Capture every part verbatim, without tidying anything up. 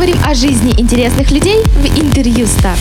поговорим о жизни интересных людей в интервью Стар.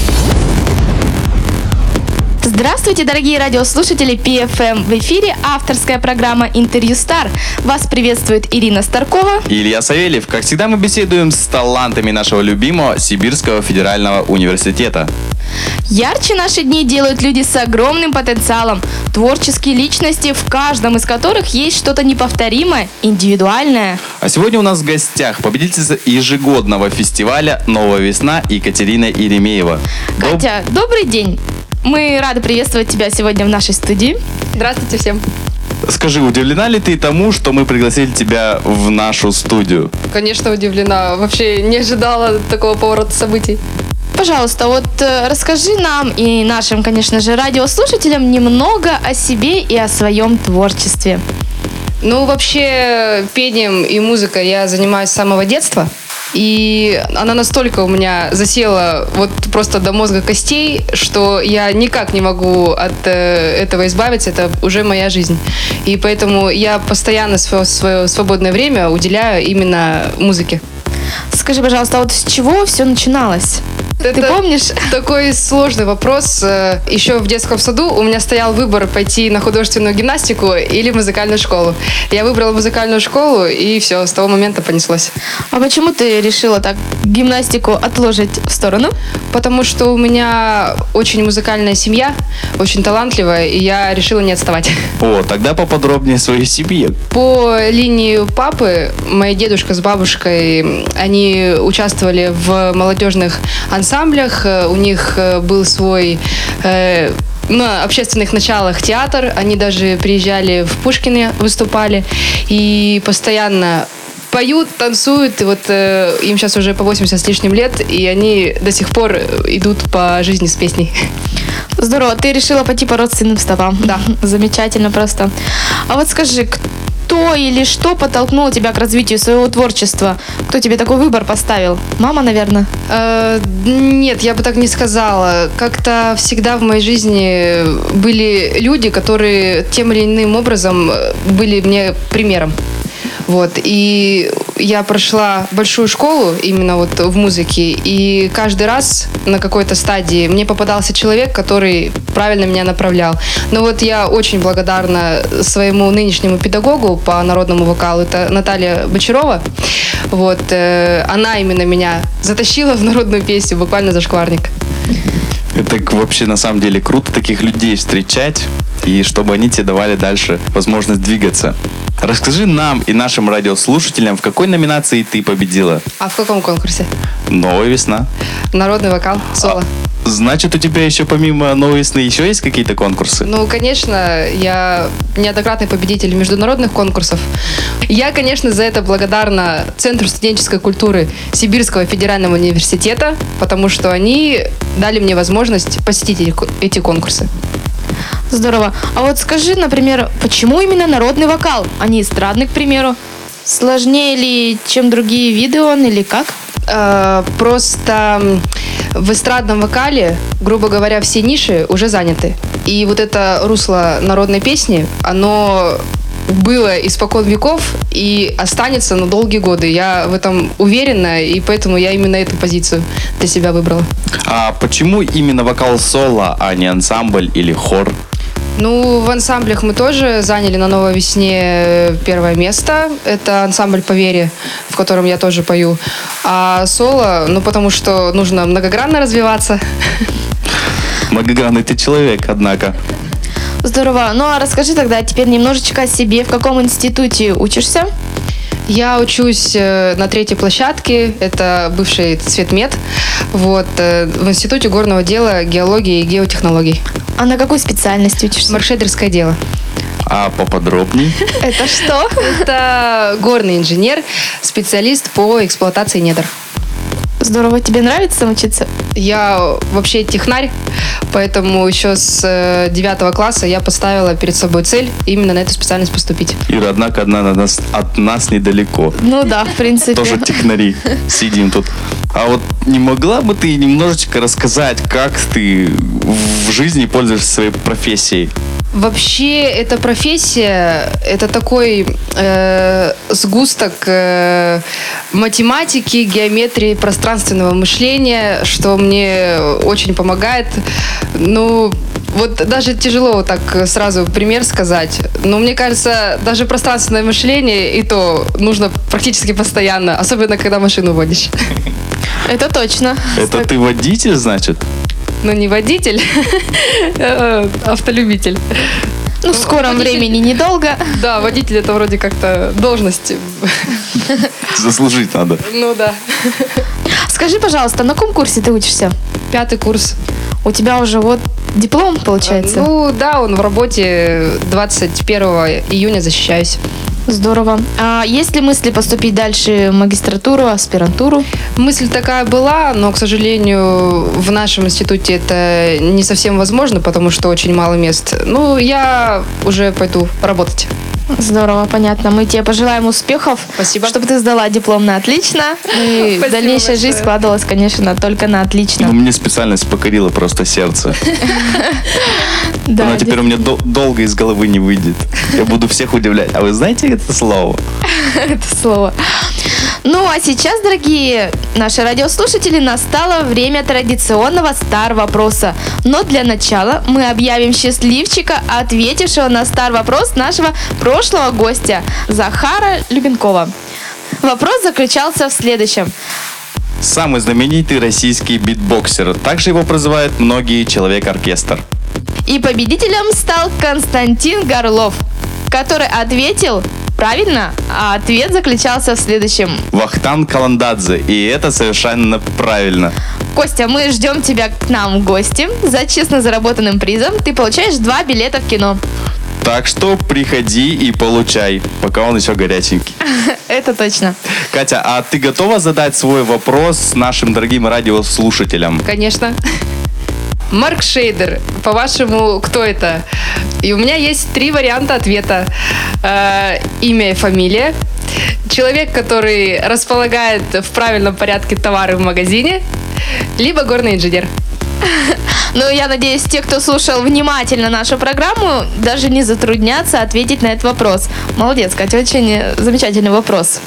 Здравствуйте, дорогие радиослушатели пи эф эм. В эфире авторская программа «Интервью Стар». Вас приветствует Ирина Старкова и Илья Савельев. Как всегда, мы беседуем с талантами нашего любимого Сибирского федерального университета. Ярче наши дни делают люди с огромным потенциалом. Творческие личности, в каждом из которых есть что-то неповторимое, индивидуальное. А сегодня у нас в гостях победительница ежегодного фестиваля «Новая весна» Екатерина Еремеева. Катя, Доб... добрый день. Мы рады приветствовать тебя сегодня в нашей студии. Здравствуйте всем. Скажи, удивлена ли ты тому, что мы пригласили тебя в нашу студию? Конечно, удивлена. Вообще не ожидала такого поворота событий. Пожалуйста, вот э, расскажи нам и нашим, конечно же, радиослушателям немного о себе и о своем творчестве. Ну, вообще, пением и музыкой я занимаюсь с самого детства. И она настолько у меня засела вот просто до мозга костей, что я никак не могу от э, этого избавиться. Это уже моя жизнь. И поэтому я постоянно свое, свое свободное время уделяю именно музыке. Скажи, пожалуйста, а вот с чего все начиналось? Это Ты помнишь? Такой сложный вопрос. Еще в детском саду у меня стоял выбор пойти на художественную гимнастику или музыкальную школу. Я выбрала музыкальную школу, и все, с того момента понеслось. А почему ты решила так гимнастику отложить в сторону? Потому что у меня очень музыкальная семья, очень талантливая, и я решила не отставать. О, тогда поподробнее о своей семье. По линии папы, моя дедушка с бабушкой, они участвовали в молодежных ансамблях. У них был свой э, на общественных началах театр. Они даже приезжали в Пушкино, выступали. И постоянно поют, танцуют. И вот э, им сейчас уже по восемьдесят с лишним лет. И они до сих пор идут по жизни с песней. Здорово. Ты решила пойти по родственным стопам. Да. Замечательно просто. А вот скажи, кто или что подтолкнуло тебя к развитию своего творчества? Кто тебе такой выбор поставил? Мама, наверное? Э, нет, я бы так не сказала. Как-то всегда в моей жизни были люди, которые тем или иным образом были мне примером. Вот. И я прошла большую школу именно вот в музыке, и каждый раз на какой-то стадии мне попадался человек, который правильно меня направлял. Но вот я очень благодарна своему нынешнему педагогу по народному вокалу, это Наталья Бочарова. Вот. Она именно меня затащила в народную песню, буквально зашкварник. Это вообще на самом деле круто таких людей встречать, и чтобы они тебе давали дальше возможность двигаться. Расскажи нам и нашим радиослушателям, в какой номинации ты победила? А в каком конкурсе? «Новая весна». Народный вокал, соло. А, значит, у тебя еще помимо «Новой весны» еще есть какие-то конкурсы? Ну, конечно, я неоднократный победитель международных конкурсов. Я, конечно, за это благодарна Центру студенческой культуры Сибирского федерального университета, потому что они дали мне возможность посетить эти конкурсы. Здорово. А вот скажи, например, почему именно народный вокал, а не эстрадный, к примеру? Сложнее ли, чем другие виды он, или как? Э, просто в эстрадном вокале, грубо говоря, все ниши уже заняты. И вот это русло народной песни, оно было испокон веков и останется на долгие годы. Я в этом уверена, и поэтому я именно эту позицию для себя выбрала. А почему именно вокал соло, а не ансамбль или хор? Ну, в ансамблях мы тоже заняли на «Новой весне» первое место. Это ансамбль «По вере», в котором я тоже пою. А соло, ну, потому что нужно многогранно развиваться. Многогранный ты человек, однако. Здорово. Ну, а расскажи тогда теперь немножечко о себе. В каком институте учишься? Я учусь на третьей площадке, это бывший Цветмет, вот, в Институте горного дела, геологии и геотехнологий. А на какой специальности учишься? Маркшейдерское дело. А поподробнее? Это что? Это горный инженер, специалист по эксплуатации недр. Здорово. Тебе нравится учиться? Я вообще технарь, поэтому еще с девятого класса я поставила перед собой цель именно на эту специальность поступить. Ира, однако, одна от нас, от нас недалеко. Ну да, в принципе. Тоже технари. Сидим тут. А вот не могла бы ты немножечко рассказать, как ты в жизни пользуешься своей профессией? Вообще, эта профессия, это такой э, сгусток э, математики, геометрии, пространственного мышления, что мне очень помогает. Ну, вот даже тяжело вот так сразу пример сказать. Но мне кажется, даже пространственное мышление и то нужно практически постоянно, особенно когда машину водишь. Это точно. Это ты водитель, значит? Ну, не водитель, а автолюбитель. Ну, в скором водитель... времени недолго. Да, водитель это вроде как-то должность. Заслужить надо. Ну да. Скажи, пожалуйста, на каком курсе ты учишься? Пятый курс. У тебя уже вот диплом, получается? Ну да, он в работе. двадцать первого июня защищаюсь. Здорово. А есть ли мысли поступить дальше в магистратуру, аспирантуру? Мысль такая была, но, к сожалению, в нашем институте это не совсем возможно, потому что очень мало мест. Ну, я уже пойду работать. Здорово, понятно. Мы тебе пожелаем успехов. Спасибо. Чтобы ты сдала диплом на отлично. И Спасибо дальнейшая большое. жизнь складывалась, конечно, только на отлично. Ну, мне специальность покорила просто сердце. Да, Она теперь у меня дол- долго из головы не выйдет. Я буду всех удивлять. А вы знаете это слово? это слово. Ну, а сейчас, дорогие наши радиослушатели, настало время традиционного стар-вопроса. Но для начала мы объявим счастливчика, ответившего на стар-вопрос нашего прошлого гостя Захара Любенкова. Вопрос заключался в следующем. Самый знаменитый российский битбоксер. Также его прозывают многие «Человек-оркестр». И победителем стал Константин Горлов, который ответил правильно, а ответ заключался в следующем. Вахтанг Каландадзе. И это совершенно правильно. Костя, мы ждем тебя к нам в гости. За честно заработанным призом ты получаешь два билета в кино. Так что приходи и получай, пока он еще горяченький. Это точно. Катя, а ты готова задать свой вопрос нашим дорогим радиослушателям? Конечно. Марк Шейдер, по-вашему, кто это? И у меня есть три варианта ответа. Э, имя и фамилия. Человек, который располагает в правильном порядке товары в магазине. Либо горный инженер. Ну, я надеюсь, те, кто слушал внимательно нашу программу, даже не затруднятся ответить на этот вопрос. Молодец, Катя, очень замечательный вопрос.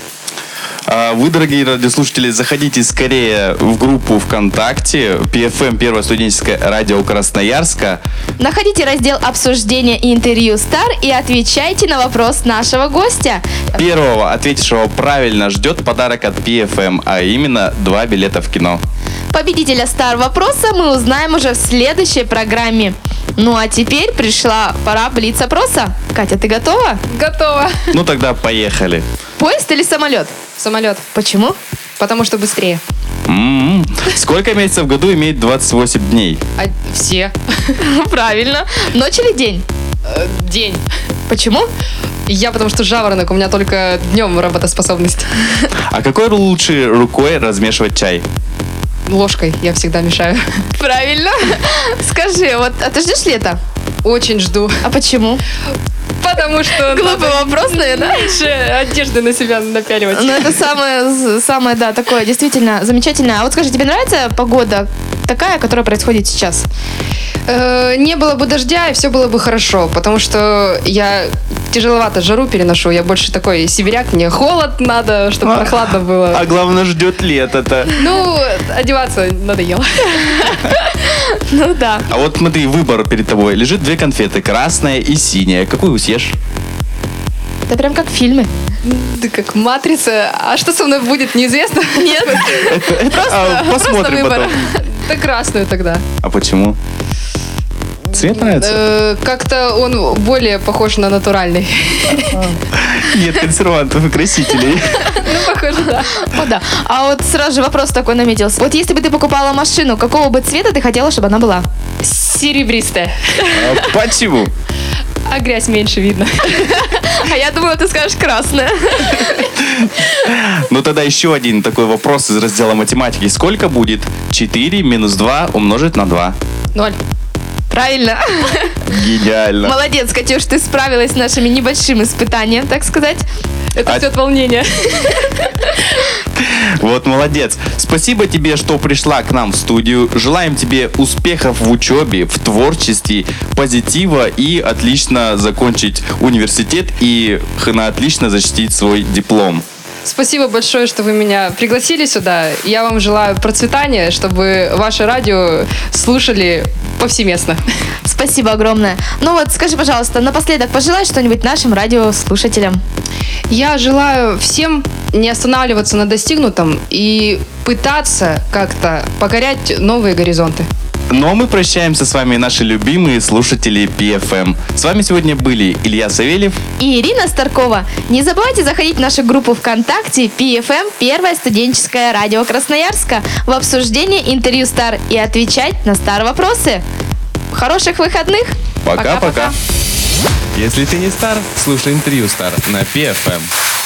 А вы, дорогие радиослушатели, заходите скорее в группу ВКонтакте пи эф эм, первое студенческое радио Красноярска. Находите раздел обсуждения и интервью «Стар» и отвечайте на вопрос нашего гостя. Первого, ответившего правильно, ждет подарок от пи эф эм, а именно два билета в кино. Победителя «Стар» вопроса мы узнаем уже в следующей программе. Ну а теперь пришла пора блиц-опроса. Катя, ты готова? Готово. Ну тогда поехали. Поезд или самолет? Самолет. Почему? Потому что быстрее. М-м-м. Сколько месяцев в году имеет двадцать восемь дней? А все. Правильно. Ночь или день? Э, День. Почему? Я потому что жаворонок, у меня только днем работоспособность. А какой лучше рукой размешивать чай? Ложкой я всегда мешаю. Правильно. Скажи, вот, а ты ждешь лета? Очень жду. А почему? Потому что Глупый вопрос, наверное. меньше одежды на себя напяливать. Ну, это самое, самое, да, такое действительно замечательное. А вот скажи, тебе нравится погода такая, которая происходит сейчас? Э, Не было бы дождя, и все было бы хорошо, потому что я тяжеловато жару переношу. Я больше такой сибиряк, мне холод надо, чтобы А, прохладно было. А главное, ждет лето-то. Ну, одеваться надоело. Ну да. А вот смотри, выбор перед тобой. Лежит две конфеты, красная и синяя. Какую съешь? Это прям как фильмы. Да как матрица. А что со мной будет, неизвестно. Нет. А, посмотрим выбор. потом. Да красную тогда. А почему? Цвет нравится? Э, Как-то он более похож на натуральный. Нет консервантов и красителей. Ну, похоже, да. О, да. А вот сразу же вопрос такой наметился. Вот если бы ты покупала машину, какого бы цвета ты хотела, чтобы она была? Серебристая. А почему? А грязь меньше видно. А я думала, ты скажешь красная. Ну тогда еще один такой вопрос из раздела математики. Сколько будет четыре минус два умножить на два? Ноль. Правильно. Гениально. Молодец, Катюш, ты справилась с нашими небольшим испытанием, так сказать. Это А- все от волнения. Вот молодец. Спасибо тебе, что пришла к нам в студию. Желаем тебе успехов в учебе, в творчестве, позитива и отлично закончить университет и на отлично защитить свой диплом. Спасибо большое, что вы меня пригласили сюда. Я вам желаю процветания, чтобы ваше радио слушали повсеместно. Спасибо огромное. Ну вот, скажи, пожалуйста, напоследок пожелай что-нибудь нашим радиослушателям. Я желаю всем не останавливаться на достигнутом и пытаться как-то покорять новые горизонты. Ну а мы прощаемся с вами, наши любимые слушатели пи эф эм. С вами сегодня были Илья Савельев И Ирина Старкова. Не забывайте заходить в нашу группу ВКонтакте пи эф эм Первое студенческое радио Красноярска в обсуждение интервью Стар и отвечать на Стар вопросы. Хороших выходных! Пока-пока. Если ты не стар, слушай интервью Стар на пи эф эм.